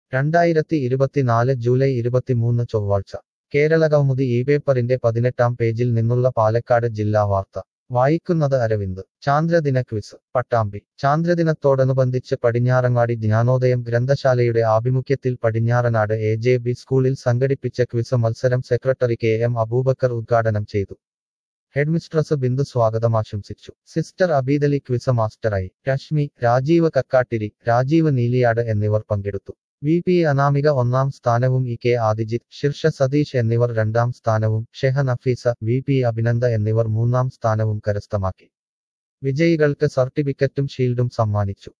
2024 July 23 ചൊവ്വാഴ്ച കേരളകൗമുദി ഈ പേപ്പറിന്റെ 18-ാം പേജിൽ നിന്നുള്ള പാലക്കാട് ജില്ലാ വാർത്ത വായിക്കുന്നത് അരവിന്ദ് ചാന്ദ്രദിന ക്വിസ് പട്ടാമ്പി ചാന്ദ്രദിനത്തോടനുബന്ധിച്ച് പടിഞ്ഞാറങ്ങാടി ജ്ഞാനോദയം ഗ്രന്ഥശാലയുടെ ആഭിമുഖ്യത്തിൽ പടിഞ്ഞാറനാട് AJB സ്കൂളിൽ സംഘടിപ്പിച്ച ക്വിസ് മത്സരം സെക്രട്ടറി KM അബൂബക്കർ ഉദ്ഘാടനം ചെയ്തു ഹെഡ്മിസ്ട്രസ് ബിന്ദു സ്വാഗതമാശംസിച്ചു സിസ്റ്റർ അബീദലി ക്വിസ് മാസ്റ്ററായി രശ്മി രാജീവ് കക്കാട്ടിരി രാജീവ് നീലിയാട് എന്നിവർ പങ്കെടുത്തു VP അനാമിക 1-ാം സ്ഥാനവും EK ആദിജിത്ത് ശിർഷ സതീഷ് എന്നിവർ 2-ാം സ്ഥാനവും ഷെഹ നഫീസ VP അഭിനന്ദ എന്നിവർ 3-ാം സ്ഥാനവും കരസ്ഥമാക്കി വിജയികൾക്ക് സർട്ടിഫിക്കറ്റും ഷീൽഡും സമ്മാനിച്ചു